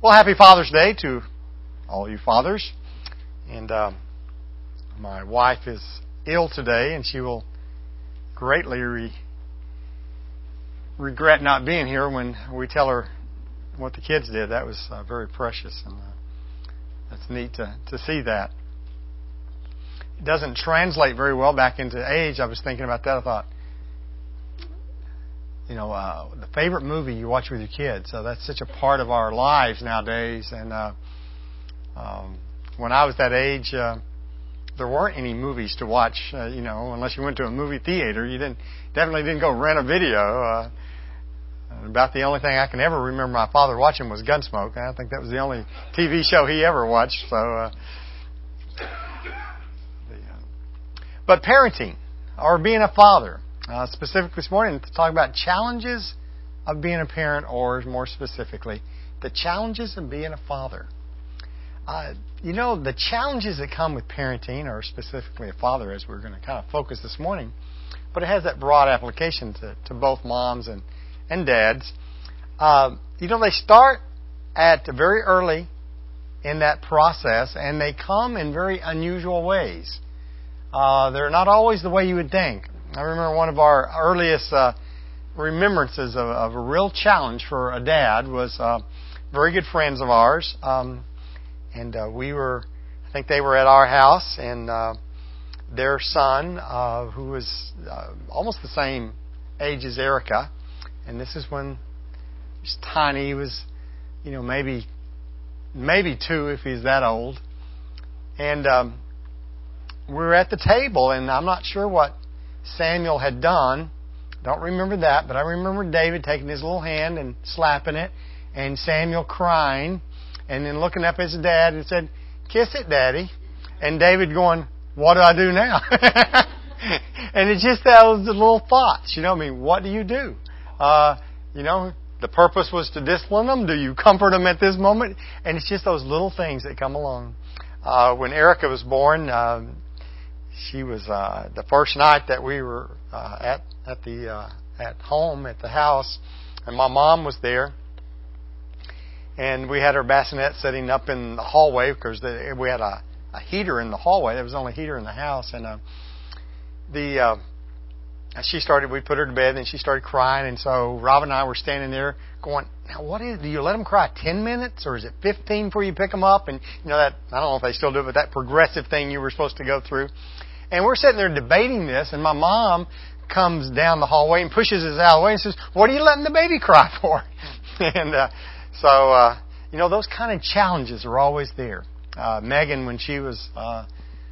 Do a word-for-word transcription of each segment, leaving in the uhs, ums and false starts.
Well, happy Father's Day to all you fathers. And uh, my wife is ill today, and she will greatly re- regret not being here when we tell her what the kids did. That was uh, very precious, and uh, that's neat to, to see that. It doesn't translate very well back into age. I was thinking about that. I thought, you know, uh, the favorite movie you watch with your kids. So that's such a part of our lives nowadays. And uh, um, when I was that age, uh, there weren't any movies to watch. Uh, you know, unless you went to a movie theater, you didn't definitely didn't go rent a video. Uh, about the only thing I can ever remember my father watching was Gunsmoke. I think that was the only T V show he ever watched. So, uh, the, uh, but parenting or being a father. Uh, specifically this morning to talk about challenges of being a parent, or more specifically, the challenges of being a father. Uh, you know, the challenges that come with parenting, or specifically a father, as we're going to kind of focus this morning, but it has that broad application to, to both moms and, and dads. Uh, you know, they start at very early in that process, and they come in very unusual ways. Uh, they're not always the way you would think. I remember one of our earliest uh, remembrances of, of a real challenge for a dad was uh, very good friends of ours. Um, and uh, we were, I think they were at our house, and uh, their son, uh, who was uh, almost the same age as Erica, and this is when he was tiny. He was, you know, maybe maybe two if he's that old. And um, we were at the table, and I'm not sure what Samuel had done. Don't remember that, but I remember David taking his little hand and slapping it, and Samuel crying, and then looking up at his dad and said, "Kiss it, Daddy." And David going, "What do I do now?" And it's just those little thoughts, you know. I mean, what do you do? Uh, you know, the purpose was to discipline them. Do you comfort them at this moment? And it's just those little things that come along. Uh, when Erica was born, um, She was uh, the first night that we were uh, at at the uh, at home at the house, and my mom was there, and we had her bassinet sitting up in the hallway because the, we had a, a heater in the hallway. There was only a heater in the house, and uh, the uh, she started. We put her to bed, and she started crying, and so Rob and I were standing there going, "Now, what is? Do you let them cry ten minutes, or is it fifteen before you pick them up?" And you know that I don't know if they still do it, but that progressive thing you were supposed to go through. And we're sitting there debating this, and my mom comes down the hallway and pushes us out of the way and says, "What are you letting the baby cry for?" And uh, so, uh, you know, those kind of challenges are always there. Uh, Megan, when she was, uh, uh,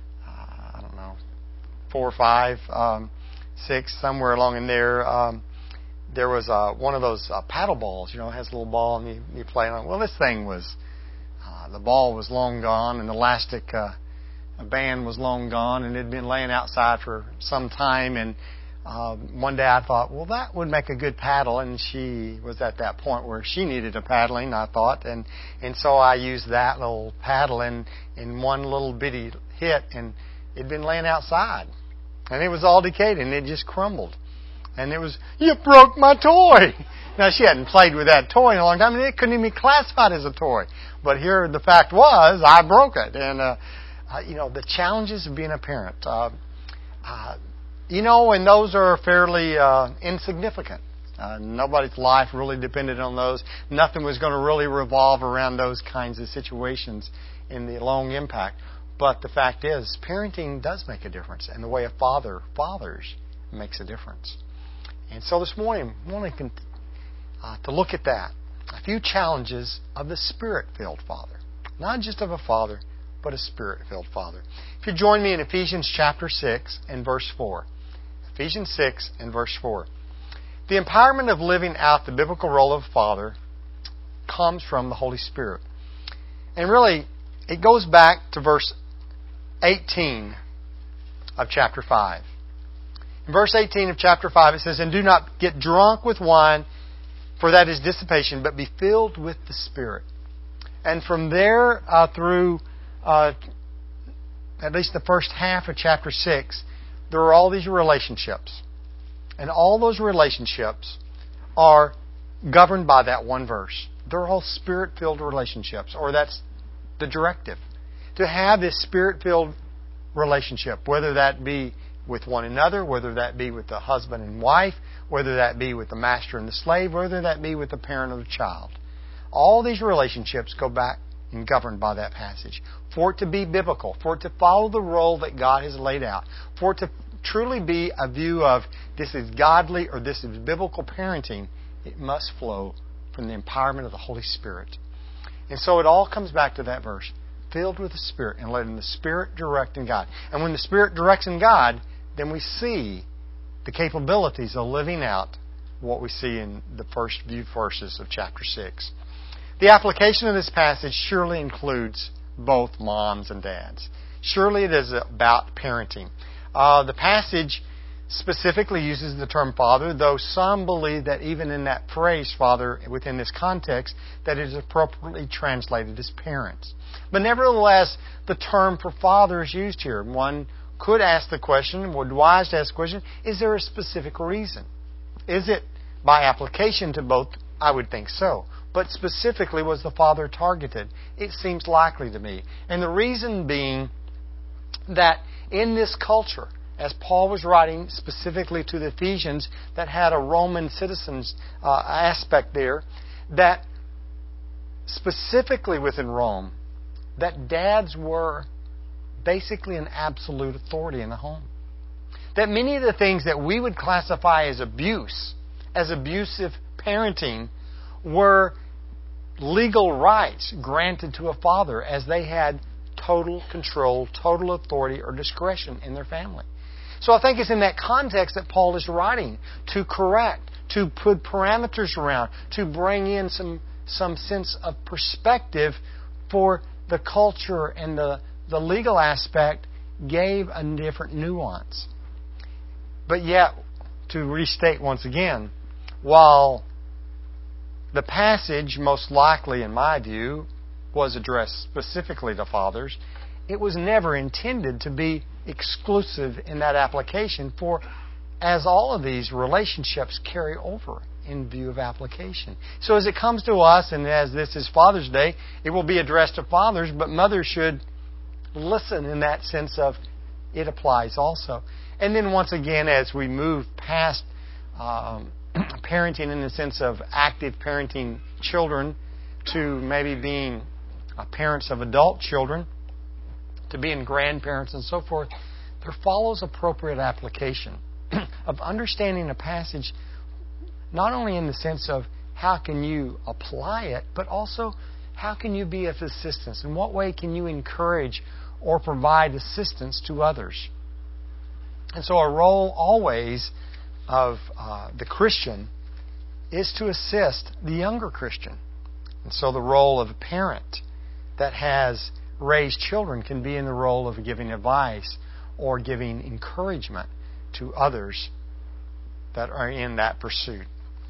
I don't know, four or five, um, six, somewhere along in there, um, there was uh, one of those uh, paddle balls, you know, it has a little ball and you, you play on it. Well, this thing was, uh, the ball was long gone, and the elastic uh, A band was long gone, and it had been laying outside for some time. And uh, one day I thought, well, that would make a good paddle. And she was at that point where she needed a paddling, I thought. And, and so I used that little paddle in, in one little bitty hit, and it had been laying outside. And it was all decayed, and it just crumbled. And it was, "You broke my toy." Now, she hadn't played with that toy in a long time, and it couldn't even be classified as a toy. But here the fact was, I broke it. And, uh, Uh, you know, the challenges of being a parent. Uh, uh, you know, and those are fairly uh, insignificant. Uh, nobody's life really depended on those. Nothing was going to really revolve around those kinds of situations in the long impact. But the fact is, parenting does make a difference. And the way a father fathers makes a difference. And so this morning, I want to, uh, to look at that. A few challenges of the Spirit-filled father. Not just of a father, but a Spirit-filled father. If you join me in Ephesians chapter six and verse four. Ephesians six and verse four. The empowerment of living out the biblical role of father comes from the Holy Spirit. And really, it goes back to verse eighteen of chapter five. In verse eighteen of chapter five, it says, "And do not get drunk with wine, for that is dissipation, but be filled with the Spirit." And from there uh, through Uh, at least the first half of chapter six, there are all these relationships. And all those relationships are governed by that one verse. They're all Spirit-filled relationships, or that's the directive. To have this Spirit-filled relationship, whether that be with one another, whether that be with the husband and wife, whether that be with the master and the slave, whether that be with the parent or the child. All these relationships go back and governed by that passage. For it to be biblical, for it to follow the role that God has laid out, for it to truly be a view of this is godly or this is biblical parenting, it must flow from the empowerment of the Holy Spirit. And so it all comes back to that verse. Filled with the Spirit and letting the Spirit direct in God. And when the Spirit directs in God, then we see the capabilities of living out what we see in the first few verses of chapter six. The application of this passage surely includes both moms and dads. Surely it is about parenting. Uh, the passage specifically uses the term father, though some believe that even in that phrase, father, within this context, that it is appropriately translated as parents. But nevertheless, the term for father is used here. One could ask the question, would be wise to ask the question, is there a specific reason? Is it by application to both? I would think so. But specifically, was the father targeted? It seems likely to me. And the reason being that in this culture, as Paul was writing specifically to the Ephesians that had a Roman citizens uh, aspect there, that specifically within Rome, that dads were basically an absolute authority in the home. That many of the things that we would classify as abuse, as abusive parenting, were legal rights granted to a father as they had total control, total authority or discretion in their family. So I think it's in that context that Paul is writing to correct, to put parameters around, to bring in some some sense of perspective for the culture and the, the legal aspect gave a different nuance. But yet, to restate once again, while the passage most likely, in my view, was addressed specifically to fathers, it was never intended to be exclusive in that application, for as all of these relationships carry over in view of application. So as it comes to us, and as this is Father's Day, it will be addressed to fathers, but mothers should listen in that sense of it applies also. And then once again, as we move past um, parenting in the sense of active parenting children to maybe being uh, parents of adult children, to being grandparents and so forth, there follows appropriate application of understanding a passage not only in the sense of how can you apply it, but also how can you be of assistance? In what way can you encourage or provide assistance to others? And so a role always of uh, the Christian is to assist the younger Christian. And so the role of a parent that has raised children can be in the role of giving advice or giving encouragement to others that are in that pursuit.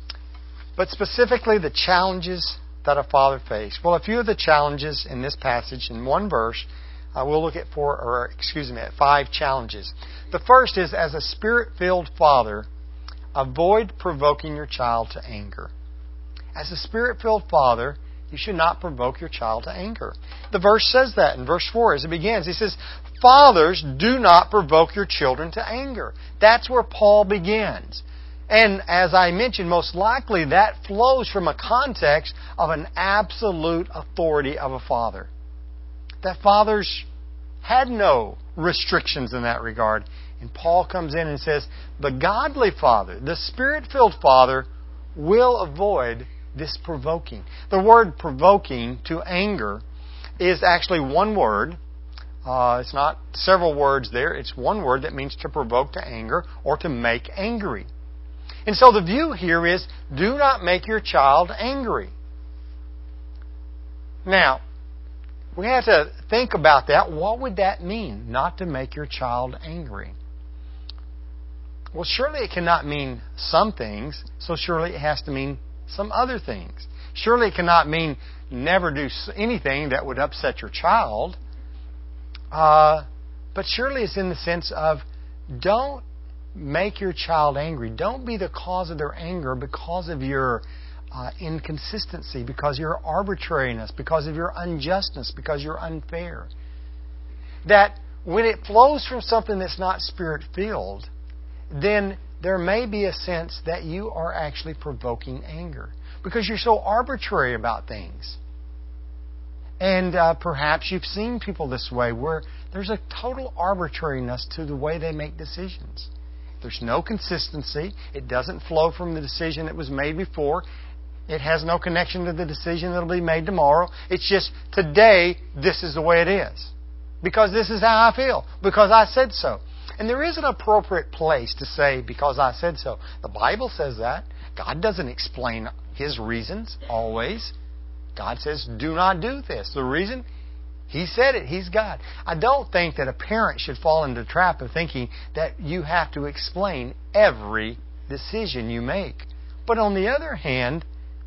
But specifically the challenges that a father faced. Well, a few of the challenges in this passage, in one verse, uh, we'll look at four, or excuse me, at five challenges. The first is, as a Spirit-filled father, avoid provoking your child to anger. As a Spirit-filled father, you should not provoke your child to anger. The verse says that in verse four as it begins. He says, fathers, do not provoke your children to anger. That's where Paul begins. And as I mentioned, most likely that flows from a context of an absolute authority of a father. That fathers had no restrictions in that regard. And Paul comes in and says, the godly father, the Spirit-filled father, will avoid this provoking. The word provoking to anger is actually one word. Uh, it's not several words there. It's one word that means to provoke to anger or to make angry. And so the view here is, do not make your child angry. Now, we have to think about that. What would that mean, not to make your child angry? Well, surely it cannot mean some things, so surely it has to mean some other things. Surely it cannot mean never do anything that would upset your child. Uh, but surely it's in the sense of, don't make your child angry. Don't be the cause of their anger because of your uh, inconsistency, because of your arbitrariness, because of your unjustness, because you're unfair. That when it flows from something that's not Spirit-filled, then there may be a sense that you are actually provoking anger because you're so arbitrary about things. And uh, perhaps you've seen people this way, where there's a total arbitrariness to the way they make decisions. There's no consistency. It doesn't flow from the decision that was made before. It has no connection to the decision that will be made tomorrow. It's just, today, this is the way it is. Because this is how I feel. Because I said so. And there is an appropriate place to say, because I said so. The Bible says that. God doesn't explain His reasons always. God says, do not do this. The reason? He said it. He's God. I don't think that a parent should fall into the trap of thinking that you have to explain every decision you make. But on the other hand,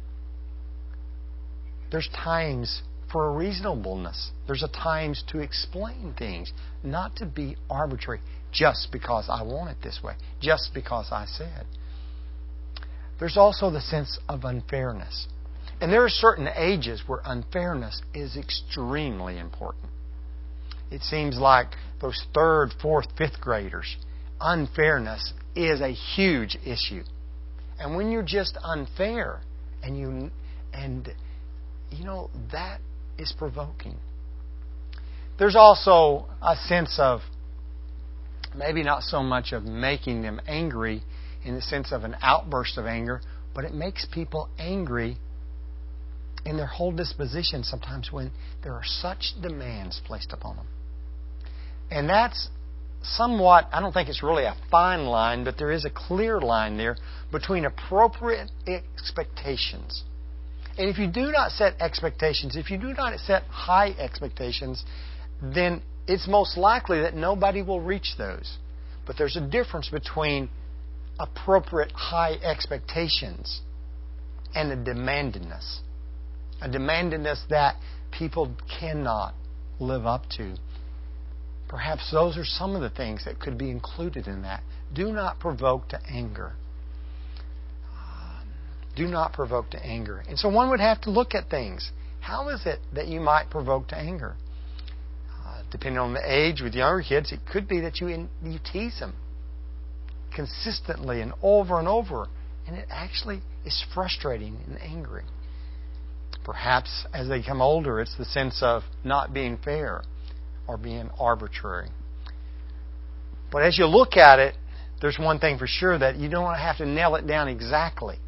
there's times for a reasonableness. There's a times to explain things, not to be arbitrary just because I want it this way, just because I said. There's also the sense of unfairness. And there are certain ages where unfairness is extremely important. It seems like those third, fourth, fifth graders, unfairness is a huge issue. And when you're just unfair, and you and you know, that is provoking. There's also a sense of maybe not so much of making them angry in the sense of an outburst of anger, but it makes people angry in their whole disposition sometimes when there are such demands placed upon them. And that's somewhat, I don't think it's really a fine line, but there is a clear line there between appropriate expectations. And if you do not set expectations, if you do not set high expectations, then it's most likely that nobody will reach those. But there's a difference between appropriate high expectations and a demandedness. A demandedness that people cannot live up to. Perhaps those are some of the things that could be included in that. Do not provoke to anger. Do not provoke to anger. And so one would have to look at things. How is it that you might provoke to anger? Uh, depending on the age, with younger kids, it could be that you in, you tease them consistently and over and over. And it actually is frustrating and angry. Perhaps as they become older, it's the sense of not being fair or being arbitrary. But as you look at it, there's one thing for sure, that you don't have to nail it down exactly.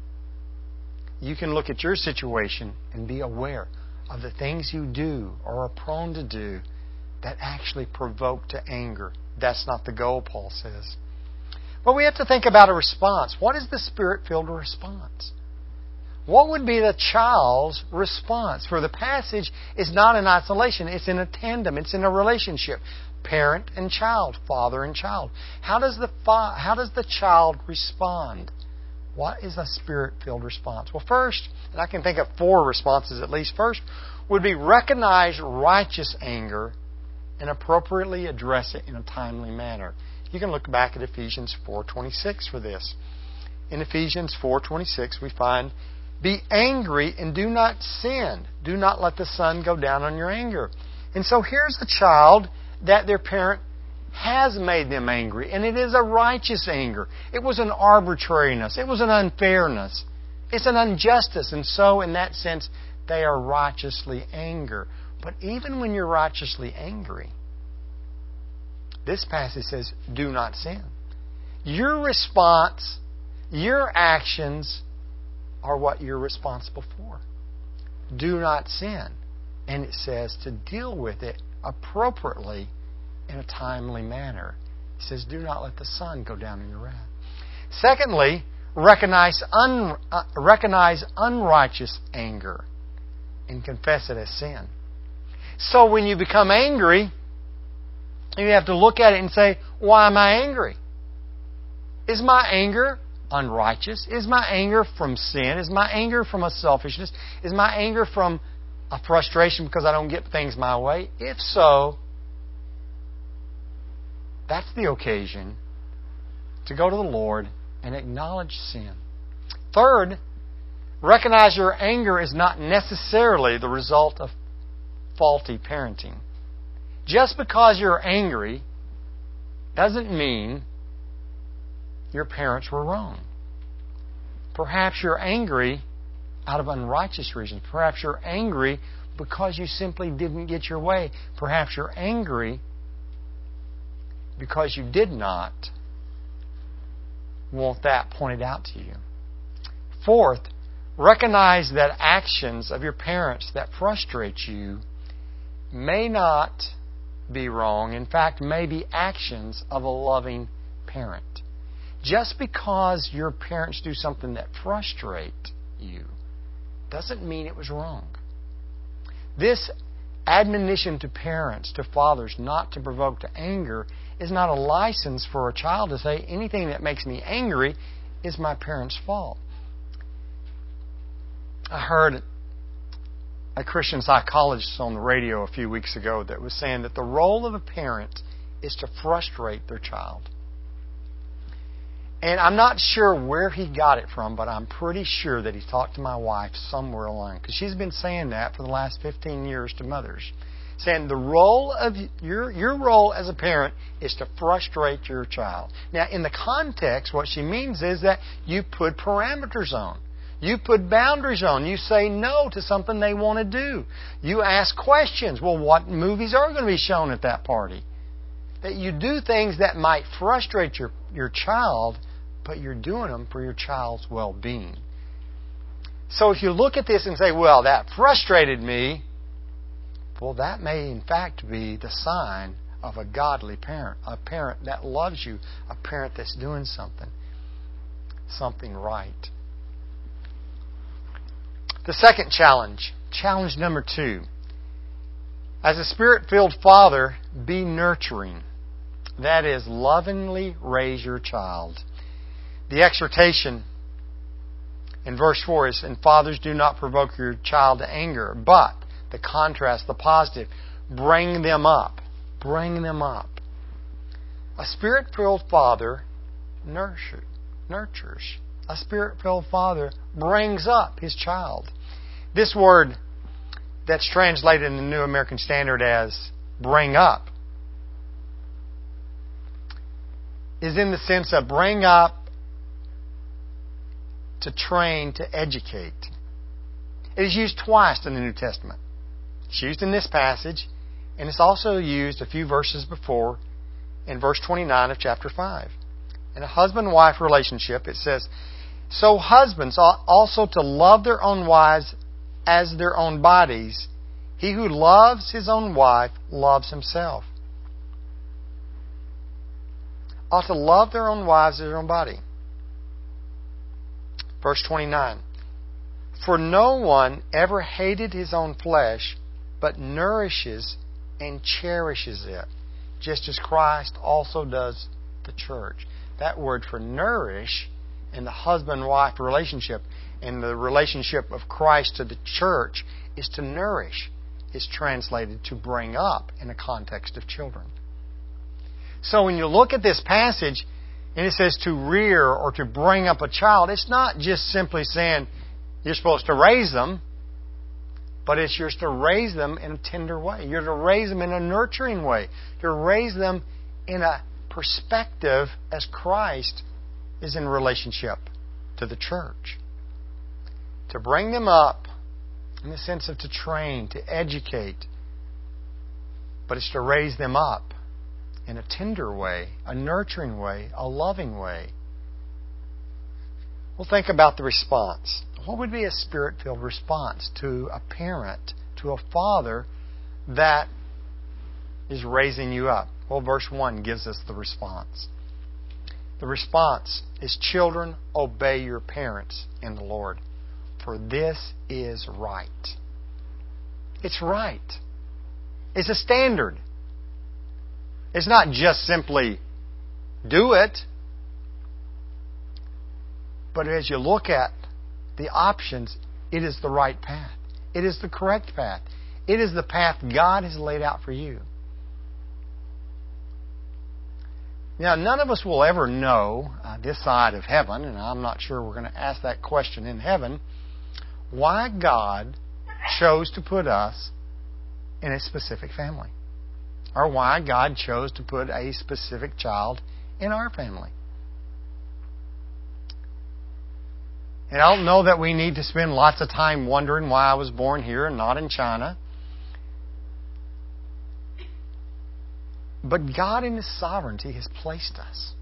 You can look at your situation and be aware of the things you do or are prone to do that actually provoke to anger. That's not the goal, Paul says. But we have to think about a response. What is the Spirit-filled response? What would be the child's response? For the passage is not in isolation. It's in a tandem. It's in a relationship. Parent and child. Father and child. How does the fa- how does the child respond? What is a Spirit-filled response? Well, first, and I can think of four responses at least. First would be recognize righteous anger and appropriately address it in a timely manner. You can look back at Ephesians four twenty-six for this. In Ephesians four twenty-six we find, be angry and do not sin. Do not let the sun go down on your anger. And so here's a child that their parent has made them angry. And it is a righteous anger. It was an arbitrariness. It was an unfairness. It's an injustice. And so in that sense, they are righteously angry. But even when you're righteously angry, this passage says, do not sin. Your response, your actions are what you're responsible for. Do not sin. And it says to deal with it appropriately in a timely manner. It says, do not let the sun go down in your wrath. Secondly, recognize, un, uh, recognize unrighteous anger and confess it as sin. So when you become angry, you have to look at it and say, why am I angry? Is my anger unrighteous? Is my anger from sin? Is my anger from a selfishness? Is my anger from a frustration because I don't get things my way? If so, that's the occasion to go to the Lord and acknowledge sin. Third, Recognize your anger is not necessarily the result of faulty parenting. Just because you're angry doesn't mean your parents were wrong. Perhaps you're angry out of unrighteous reasons. Perhaps you're angry because you simply didn't get your way. Perhaps you're angry because you did not want that pointed out to you. Fourth, recognize that actions of your parents that frustrate you may not be wrong. In fact, may be actions of a loving parent. Just because your parents do something that frustrates you doesn't mean it was wrong. This admonition to parents, to fathers, not to provoke to anger is not a license for a child to say anything that makes me angry is my parents' fault. I heard a Christian psychologist on the radio a few weeks ago that was saying that the role of a parent is to frustrate their child. And I'm not sure where he got it from, but I'm pretty sure that he talked to my wife somewhere along. Because she's been saying that for the last fifteen years to mothers. Saying the role of your your role as a parent is to frustrate your child. Now, in the context, what she means is that you put parameters on. You put boundaries on. You say no to something they want to do. You ask questions. Well, what movies are going to be shown at that party? That you do things that might frustrate your, your child, but you're doing them for your child's well-being. So if you look at this and say, well, that frustrated me, well, that may in fact be the sign of a godly parent, a parent that loves you, a parent that's doing something, something right. The second challenge, challenge number two. As a Spirit-filled father, be nurturing. That is, lovingly raise your child. The exhortation in verse four is, and fathers, do not provoke your child to anger, but the contrast, the positive, bring them up. Bring them up. A Spirit-filled father nurture, nurtures. A Spirit-filled father brings up his child. This word that's translated in the New American Standard as bring up is in the sense of bring up, to train, to educate. It is used twice in the New Testament. It's used in this passage, and it's also used a few verses before in verse twenty-nine of chapter five. In a husband-wife relationship, it says, so husbands ought also to love their own wives as their own bodies. He who loves his own wife loves himself. Ought to love their own wives as their own body. Verse twenty-nine. For no one ever hated his own flesh, but nourishes and cherishes it, just as Christ also does the church. That word for nourish in the husband-wife relationship and the relationship of Christ to the church is to nourish, is translated to bring up in a context of children. So when you look at this passage and it says to rear or to bring up a child, it's not just simply saying you're supposed to raise them, but it's you're to raise them in a tender way. You're to raise them in a nurturing way. You're to raise them in a perspective as Christ is in relationship to the church. To bring them up in the sense of to train, to educate, but it's to raise them up in a tender way, a nurturing way, a loving way. Well, think about the response. What would be a Spirit-filled response to a parent, to a father that is raising you up? Well, verse one gives us the response. The response is, children, obey your parents in the Lord, for this is right. It's right. It's a standard. It's not just simply do it, but as you look at the options, it is the right path. It is the correct path. It is the path God has laid out for you. Now, none of us will ever know uh, this side of heaven, and I'm not sure we're going to ask that question in heaven, why God chose to put us in a specific family, or why God chose to put a specific child in our family. And I don't know that we need to spend lots of time wondering why I was born here and not in China. But God in His sovereignty has placed us.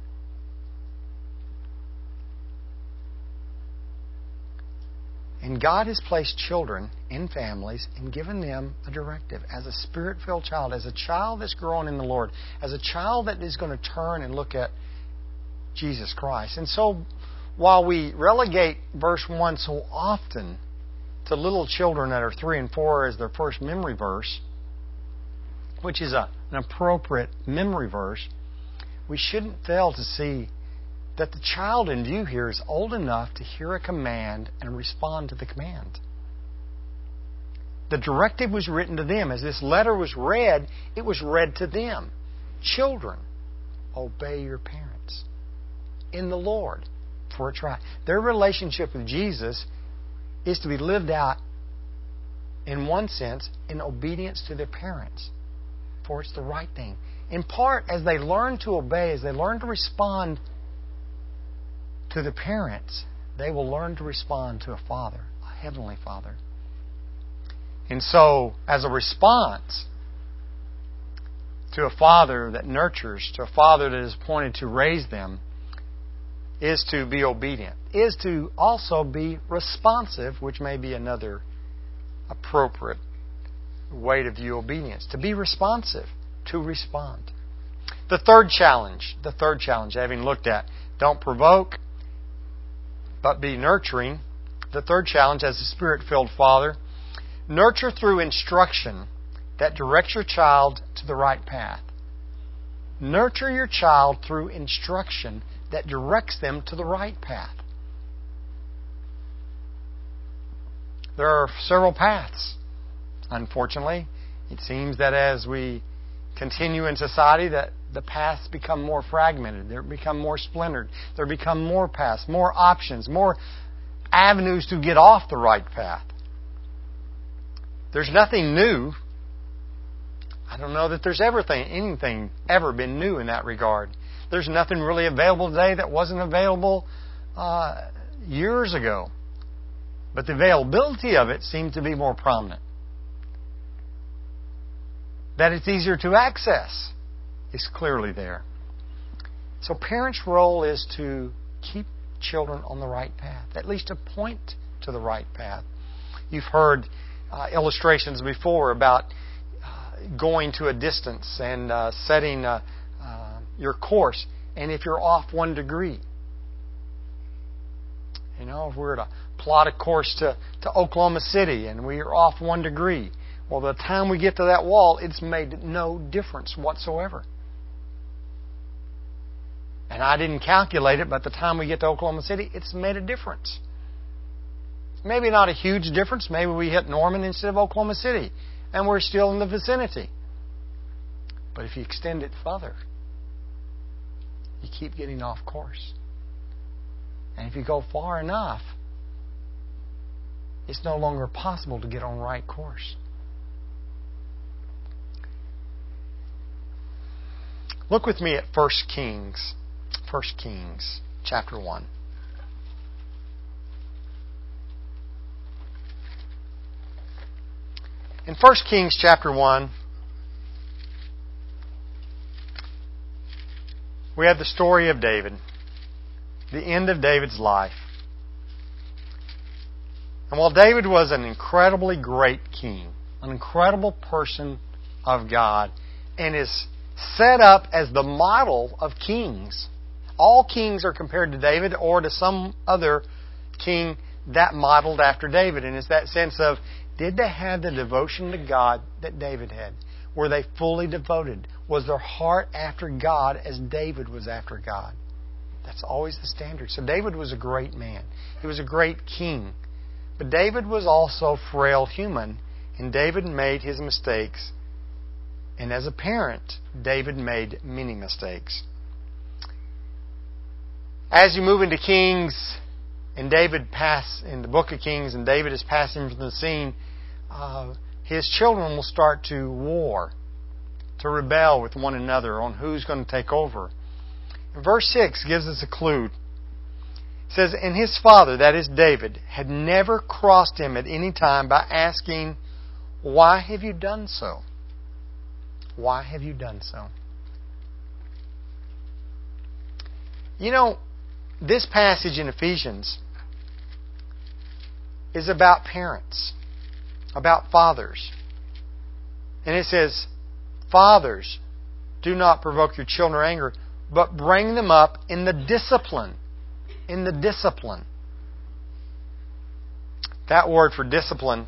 And God has placed children in families and given them a directive. As a Spirit-filled child, as a child that's growing in the Lord, as a child that is going to turn and look at Jesus Christ. And so, while we relegate verse one so often to little children that are three and four as their first memory verse, which is a, an appropriate memory verse, we shouldn't fail to see that the child in view here is old enough to hear a command and respond to the command. The directive was written to them. As this letter was read, it was read to them. Children, obey your parents in the Lord, for it's right. Their relationship with Jesus is to be lived out, in one sense, in obedience to their parents, for it's the right thing. In part, as they learn to obey, as they learn to respond to the parents, they will learn to respond to a Father, a Heavenly Father. And so, as a response to a Father that nurtures, to a Father that is appointed to raise them, is to be obedient, is to also be responsive, which may be another appropriate way to view obedience. To be responsive, to respond. The third challenge, the third challenge, having looked at, don't provoke, but be nurturing. The third challenge, as a Spirit-filled father, nurture through instruction that directs your child to the right path. Nurture your child through instruction that directs them to the right path. There are several paths. Unfortunately, it seems that as we continue in society, that the paths become more fragmented. They become more splintered. There become more paths, more options, more avenues to get off the right path. There's nothing new. I don't know that there's everything, anything ever been new in that regard. There's nothing really available today that wasn't available uh, years ago. But the availability of it seems to be more prominent. That it's easier to access is clearly there. So parents' role is to keep children on the right path, at least to point to the right path. You've heard uh, illustrations before about uh, going to a distance and uh, setting uh, uh, your course, and if you're off one degree. You know, if we were to plot a course to, to Oklahoma City and we are off one degree, well, by the time we get to that wall, it's made no difference whatsoever. And I didn't calculate it, but by the time we get to Oklahoma City, it's made a difference. Maybe not a huge difference. Maybe we hit Norman instead of Oklahoma City, and we're still in the vicinity. But if you extend it further, you keep getting off course. And if you go far enough, it's no longer possible to get on the right course. Look with me at First Kings. First Kings, chapter one. In First Kings, chapter one, we have the story of David, the end of David's life. And while David was an incredibly great king, an incredible person of God, and is set up as the model of kings, all kings are compared to David or to some other king that modeled after David. And it's that sense of, did they have the devotion to God that David had? Were they fully devoted? Was their heart after God as David was after God? That's always the standard. So David was a great man. He was a great king. But David was also frail human, and David made his mistakes. And as a parent, David made many mistakes. As you move into Kings and David pass in the book of Kings, and David is passing from the scene, uh, his children will start to war, to rebel with one another on who's going to take over. And verse six gives us a clue. It says, and his father, that is David, had never crossed him at any time by asking, why have you done so? Why have you done so? You know, this passage in Ephesians is about parents, about fathers. And it says, fathers, do not provoke your children to anger, but bring them up in the discipline. In the discipline. That word for discipline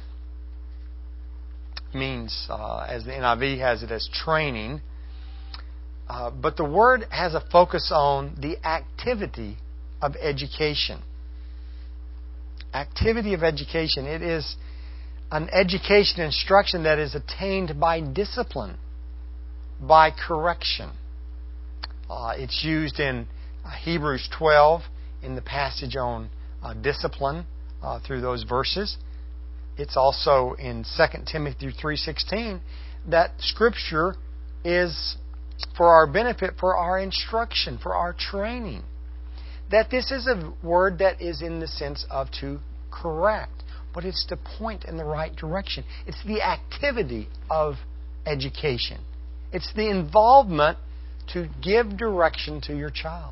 means, uh, as the N I V has it, as training. Uh, but the word has a focus on the activity of education. Activity of education. It is an education instruction that is attained by discipline, by correction. Uh, it's used in Hebrews twelve in the passage on uh, discipline uh, through those verses. It's also in Second Timothy three sixteen that Scripture is for our benefit, for our instruction, for our training. That this is a word that is in the sense of to correct, but it's to point in the right direction. It's the activity of education. It's the involvement to give direction to your child.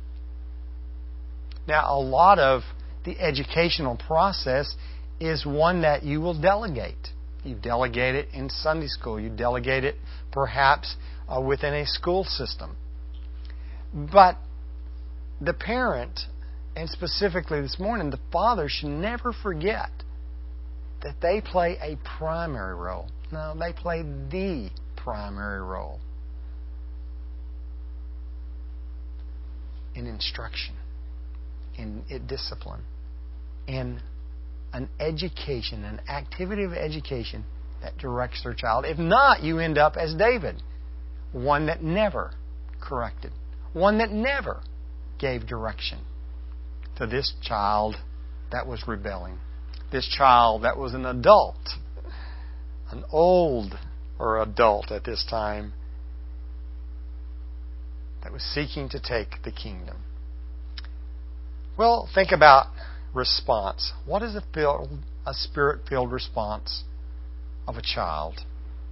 Now, a lot of the educational process is one that you will delegate. You delegate it in Sunday school. You delegate it perhaps uh, within a school system. But the parent, and specifically this morning, the father should never forget that they play a primary role. No, they play the primary role in instruction, in discipline, in an education, an activity of education that directs their child. If not, you end up as David, one that never corrected, one that never gave direction to this child that was rebelling, this child that was an adult, an old or adult at this time, that was seeking to take the kingdom. Well, think about response. What is a, filled, a spirit-filled response of a child?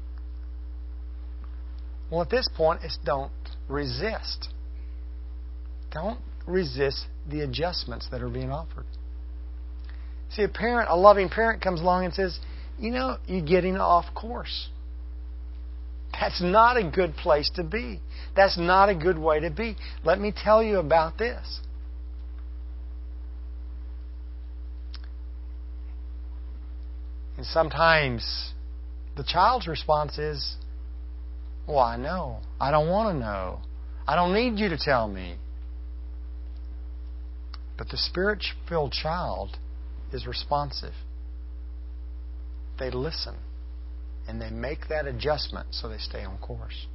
Well, at this point, it's don't resist. Don't resist the adjustments that are being offered. See, a parent, a loving parent comes along and says, you know, you're getting off course. That's not a good place to be. That's not a good way to be. Let me tell you about this. And sometimes the child's response is, well, I know. I don't want to know. I don't need you to tell me. But the Spirit-filled child is responsive. They listen. And they make that adjustment so they stay on course.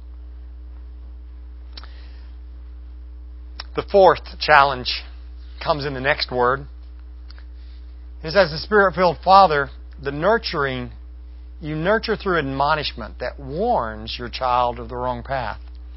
The fourth challenge comes in the next word. It says, as the Spirit-filled father, the nurturing, you nurture through admonishment that warns your child of the wrong path.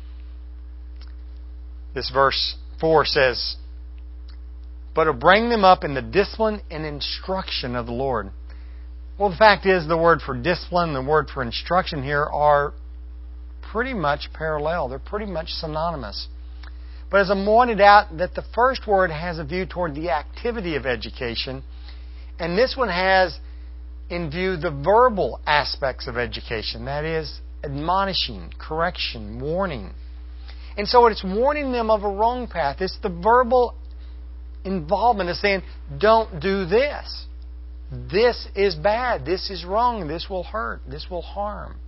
This verse four says, but to bring them up in the discipline and instruction of the Lord. Well, the fact is, the word for discipline and the word for instruction here are pretty much parallel. They're pretty much synonymous. But as I pointed out, that the first word has a view toward the activity of education, and this one has in view the verbal aspects of education. That is, admonishing, correction, warning. And so it's warning them of a wrong path. It's the verbal involvement of saying, don't do this. This is bad. This is wrong. This will hurt. This will harm.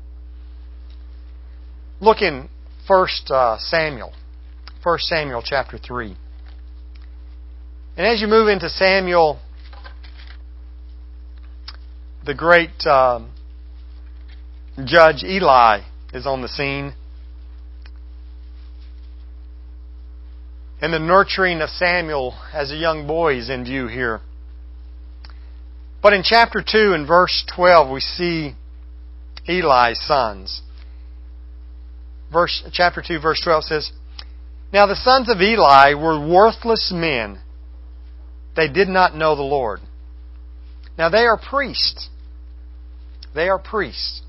Look in First uh, Samuel. First Samuel chapter three. And as you move into Samuel, the great uh, judge Eli is on the scene. And the nurturing of Samuel as a young boy is in view here. But in chapter two and verse twelve we see Eli's sons. Verse, chapter two verse twelve says, "Now the sons of Eli were worthless men. They did not know the Lord." Now they are priests. They are priests.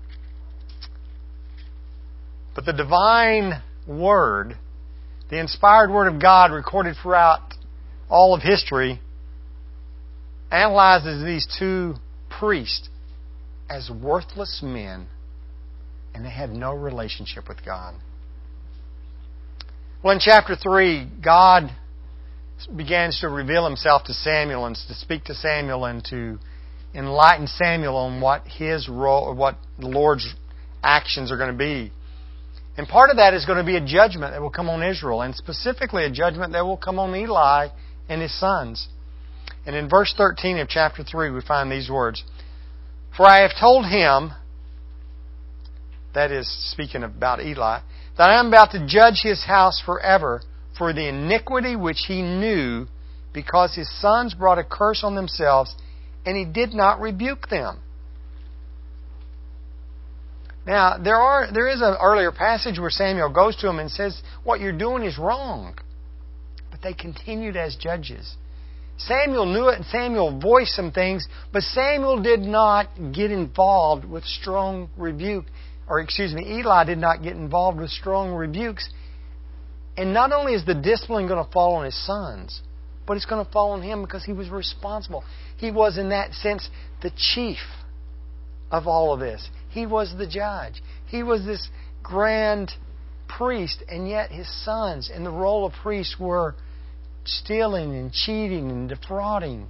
But the divine Word, the inspired Word of God recorded throughout all of history, analyzes these two priests as worthless men, and they had no relationship with God. Well, in chapter three, God begins to reveal Himself to Samuel and to speak to Samuel and to enlighten Samuel on what his role, what the Lord's actions are going to be. And part of that is going to be a judgment that will come on Israel, and specifically a judgment that will come on Eli and his sons. And in verse thirteen of chapter three, we find these words, "For I have told him," that is speaking about Eli, "that I am about to judge his house forever for the iniquity which he knew, because his sons brought a curse on themselves, and he did not rebuke them." Now, there are there is an earlier passage where Samuel goes to him and says, "What you're doing is wrong." But they continued as judges. Samuel knew it, and Samuel voiced some things, but Samuel did not get involved with strong rebuke. Or, excuse me, Eli did not get involved with strong rebukes. And not only is the discipline going to fall on his sons, but it's going to fall on him because he was responsible. He was, in that sense, the chief of all of this. He was the judge. He was this grand priest, and yet his sons, in the role of priest, were stealing and cheating and defrauding.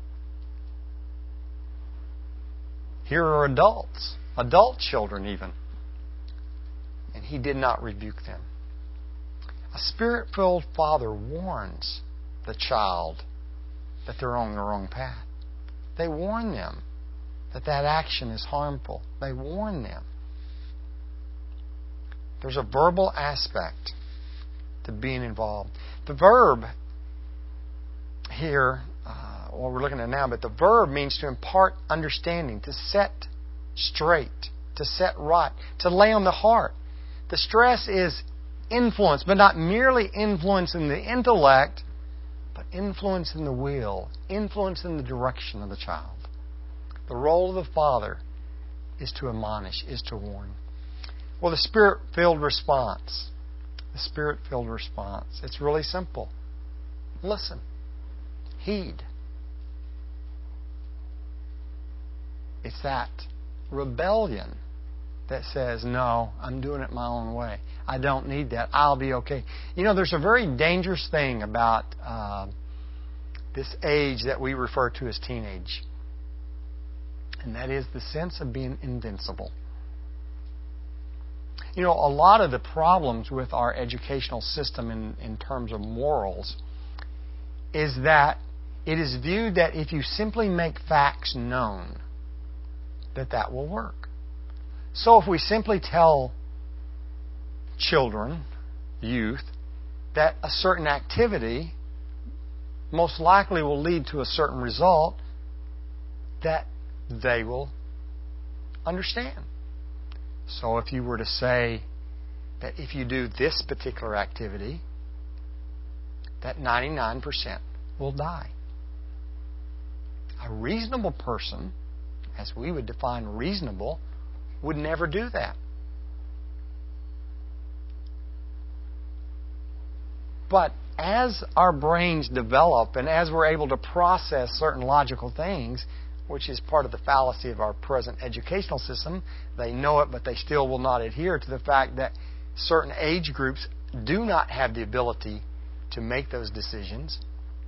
Here are adults, adult children even, and he did not rebuke them. A Spirit-filled father warns the child that they're on the wrong path. They warn them that that action is harmful. They warn them. There's a verbal aspect to being involved. The verb here, uh, what we're looking at now, but the verb means to impart understanding, to set straight, to set right, to lay on the heart. The stress is influence, but not merely influence in the intellect, but influence in the will, influence in the direction of the child. The role of the father is to admonish, is to warn. Well, the Spirit-filled response. The Spirit-filled response. It's really simple. Listen. Heed. It's that rebellion that says, "No, I'm doing it my own way. I don't need that. I'll be okay." You know, there's a very dangerous thing about uh, this age that we refer to as teenage. And that is the sense of being invincible. You know, a lot of the problems with our educational system in, in terms of morals is that it is viewed that if you simply make facts known, that that will work. So if we simply tell children, youth, that a certain activity most likely will lead to a certain result, that they will understand. So if you were to say that if you do this particular activity, that ninety-nine percent will die. A reasonable person, as we would define reasonable, would never do that. But as our brains develop and as we're able to process certain logical things, which is part of the fallacy of our present educational system, they know it, but they still will not adhere to the fact that certain age groups do not have the ability to make those decisions.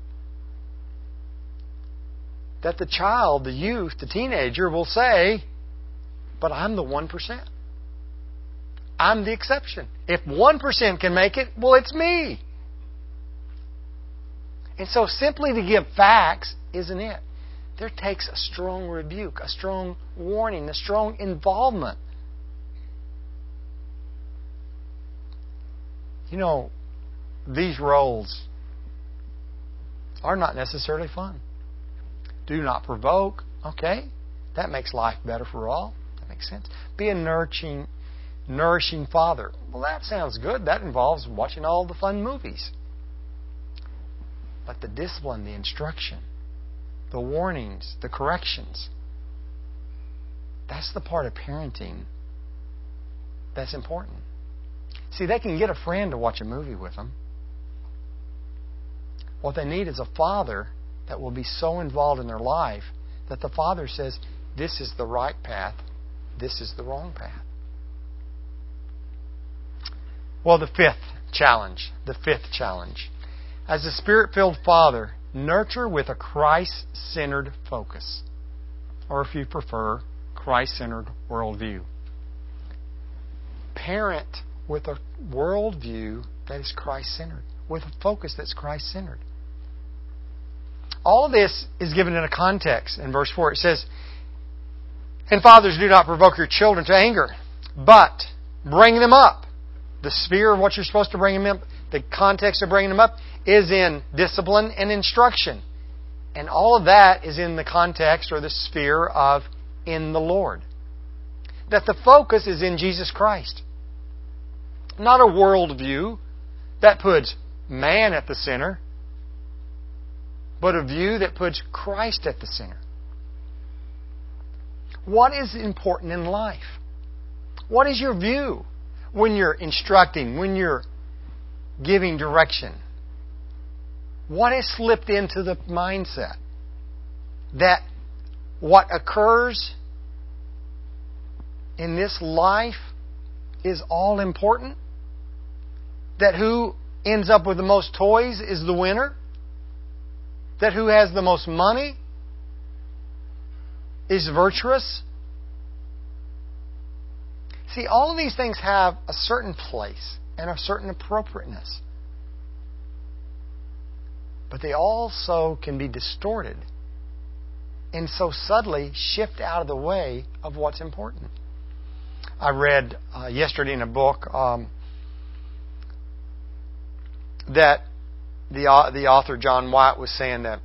That the child, the youth, the teenager will say, "But I'm the one percent. I'm the exception. If one percent can make it, well, it's me." And so simply to give facts isn't it. There takes a strong rebuke, a strong warning, a strong involvement. You know, these roles are not necessarily fun. Do not provoke. Okay, that makes life better for all. That makes sense. Be a nurturing, nourishing father. Well, that sounds good. That involves watching all the fun movies. But the discipline, the instruction, the warnings, the corrections, that's the part of parenting that's important. See, they can get a friend to watch a movie with them. What they need is a father that will be so involved in their life that the father says, this is the right path, this is the wrong path. Well, the fifth challenge, the fifth challenge. As a Spirit-filled father, nurture with a Christ-centered focus. Or if you prefer, Christ-centered worldview. Parent with a worldview that is Christ-centered, with a focus that's Christ-centered. All of this is given in a context. In verse four it says, and fathers, do not provoke your children to anger, but bring them up. The sphere of what you're supposed to bring them up, the context of bringing them up, is in discipline and instruction. And all of that is in the context or the sphere of in the Lord. That the focus is in Jesus Christ. Not a worldview that puts man at the center, but a view that puts Christ at the center. What is important in life? What is your view when you're instructing, when you're giving direction? What has slipped into the mindset? That what occurs in this life is all important? That who ends up with the most toys is the winner? That who has the most money is virtuous? See, all of these things have a certain place and a certain appropriateness. But they also can be distorted and so subtly shift out of the way of what's important. I read uh, yesterday in a book um, that the uh, the author John White was saying that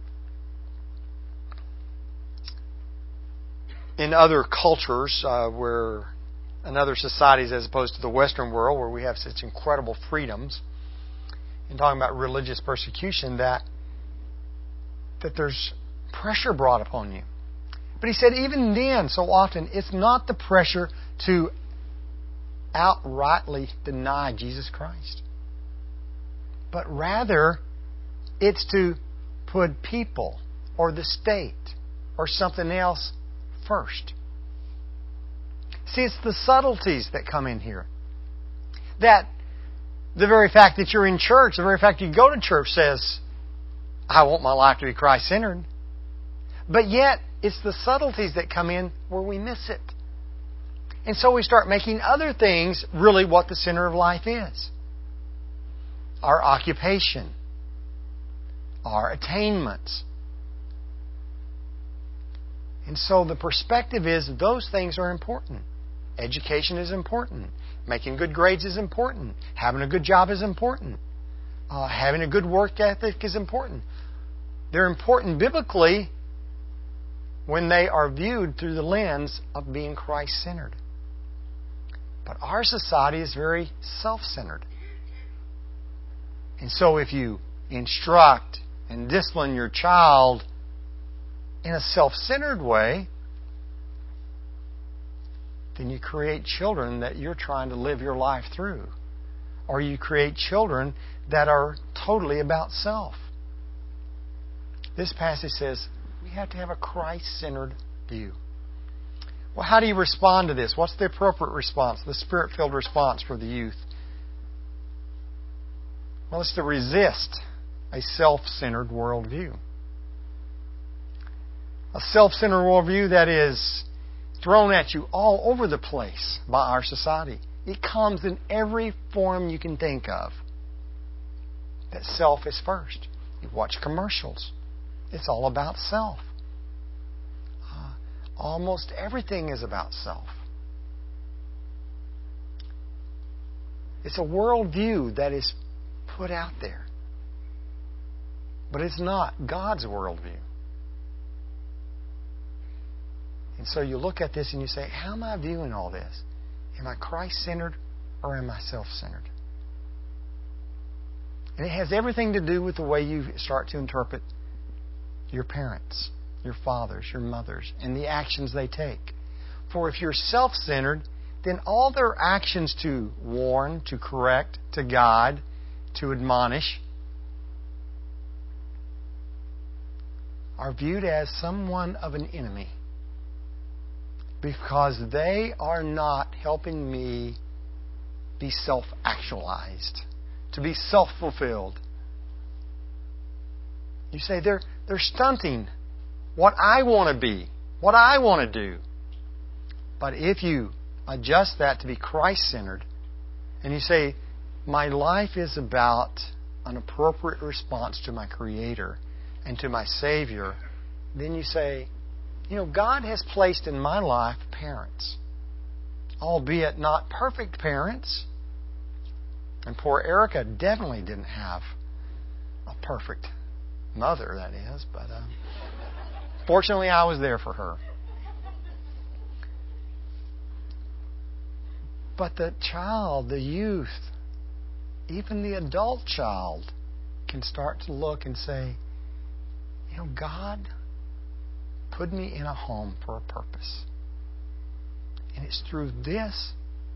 in other cultures, uh, where in other societies as opposed to the Western world, where we have such incredible freedoms, in talking about religious persecution, that that there's pressure brought upon you. But he said even then, so often, it's not the pressure to outrightly deny Jesus Christ, but rather it's to put people or the state or something else first. See, it's the subtleties that come in here. That the very fact that you're in church, the very fact you go to church says, I want my life to be Christ-centered. But yet, it's the subtleties that come in where we miss it. And so we start making other things really what the center of life is. Our occupation, our attainments. And so the perspective is those things are important. Education is important. Making good grades is important. Having a good job is important. Uh, having a good work ethic is important. They're important biblically when they are viewed through the lens of being Christ-centered. But our society is very self-centered. And so if you instruct and discipline your child in a self-centered way, then you create children that you're trying to live your life through. Or you create children that are totally about self. This passage says we have to have a Christ-centered view. Well, how do you respond to this? What's the appropriate response, the Spirit-filled response for the youth? Well, it's to resist a self-centered worldview. A self-centered worldview that is thrown at you all over the place by our society. It comes in every form you can think of. That self is first. You watch commercials. It's all about self. Uh, almost everything is about self. It's a worldview that is put out there. But it's not God's worldview. And so you look at this and you say, how am I viewing all this? Am I Christ-centered or am I self-centered? And it has everything to do with the way you start to interpret your parents, your fathers, your mothers, and the actions they take. For if you're self-centered, then all their actions to warn, to correct, to guide, to admonish are viewed as someone of an enemy, because they are not helping me be self-actualized, to be self-fulfilled. You say they're they're stunting what I want to be, what I want to do. But if you adjust that to be Christ-centered, and you say, my life is about an appropriate response to my Creator and to my Savior, then you say, you know, God has placed in my life parents, albeit not perfect parents. And poor Erica definitely didn't have a perfect mother, that is. But uh, fortunately, I was there for her. But the child, the youth, even the adult child can start to look and say, you know, God put me in a home for a purpose. And it's through this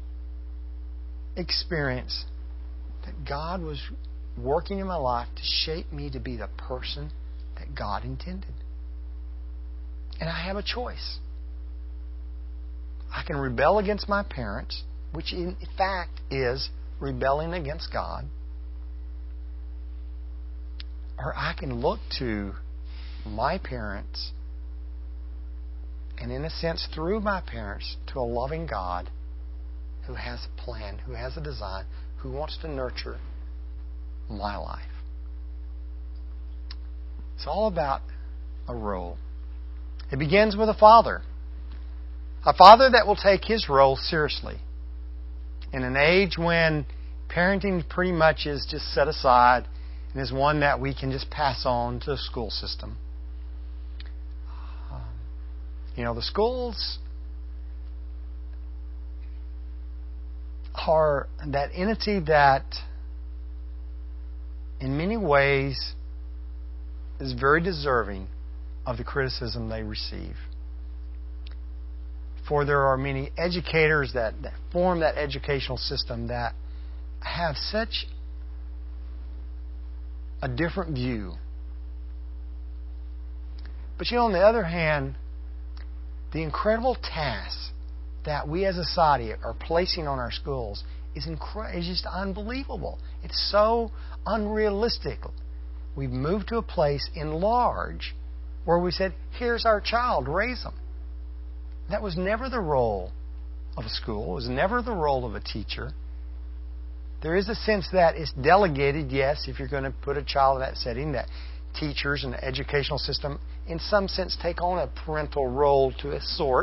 experience that God was working in my life to shape me to be the person that God intended. And I have a choice. I can rebel against my parents, which in fact is rebelling against God. Or I can look to my parents, and in a sense through my parents, to a loving God who has a plan, who has a design, who wants to nurture my life. It's all about a role. It begins with a father. A father that will take his role seriously. In an age when parenting pretty much is just set aside and is one that we can just pass on to the school system. Um, you know, the schools are that entity that in many ways is very deserving of the criticism they receive. For there are many educators that, that form that educational system that have such a different view. But you know, on the other hand, the incredible task that we as a society are placing on our schools is, incre- is just unbelievable. It's so unrealistic. We've moved to a place in large where we said, here's our child, raise them. That was never the role of a school. It was never the role of a teacher. There is a sense that it's delegated, yes, if you're going to put a child in that setting, that teachers and the educational system, in some sense, take on a parental role to a sort.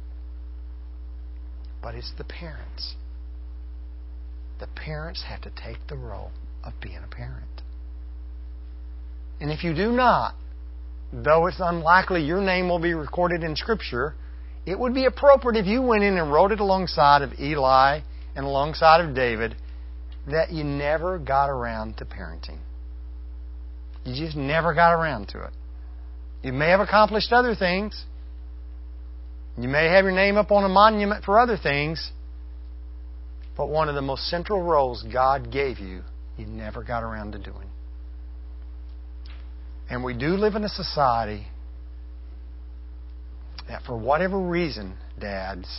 But it's the parents. The parents have to take the role of being a parent. And if you do not, though it's unlikely your name will be recorded in Scripture, it would be appropriate if you went in and wrote it alongside of Eli and alongside of David that you never got around to parenting. You just never got around to it. You may have accomplished other things. You may have your name up on a monument for other things. But one of the most central roles God gave you, you never got around to doing. And we do live in a society that for whatever reason, dads,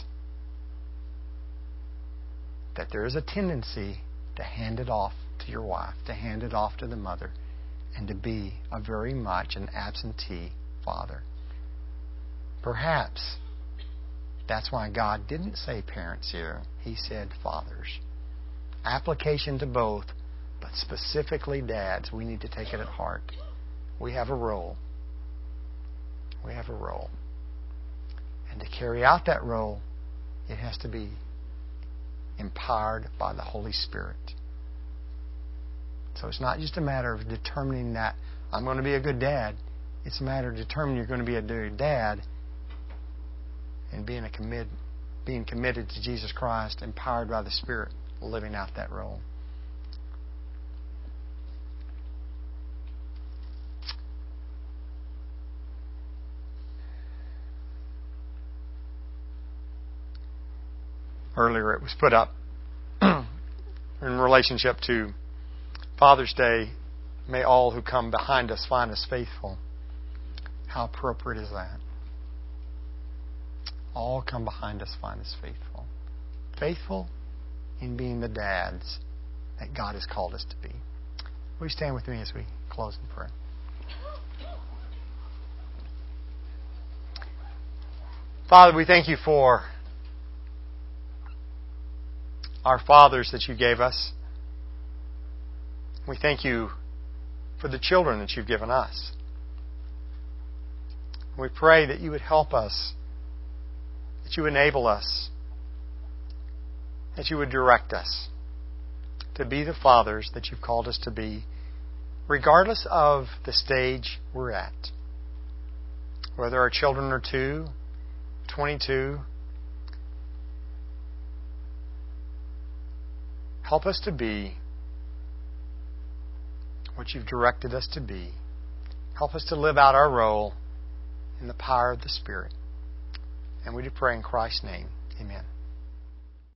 that there is a tendency to hand it off to your wife, to hand it off to the mother, and to be a very much an absentee father. Perhaps that's why God didn't say parents here. He said fathers. Application to both, but specifically dads. We need to take it at heart. We have a role. We have a role. And to carry out that role, it has to be empowered by the Holy Spirit. So it's not just a matter of determining that I'm going to be a good dad. It's a matter of determining you're going to be a good dad and being a commit, being committed to Jesus Christ, empowered by the Spirit, living out that role. Earlier it was put up in relationship to Father's Day, may all who come behind us find us faithful. How appropriate is that? All come behind us find us faithful. Faithful in being the dads that God has called us to be. Will you stand with me as we close in prayer? Father, we thank you for our fathers that you gave us. We thank you for the children that you've given us. We pray that you would help us, that you enable us, that you would direct us to be the fathers that you've called us to be, regardless of the stage we're at. Whether our children are two, twenty-two, help us to be what you've directed us to be. Help us to live out our role in the power of the Spirit. And we do pray in Christ's name. Amen.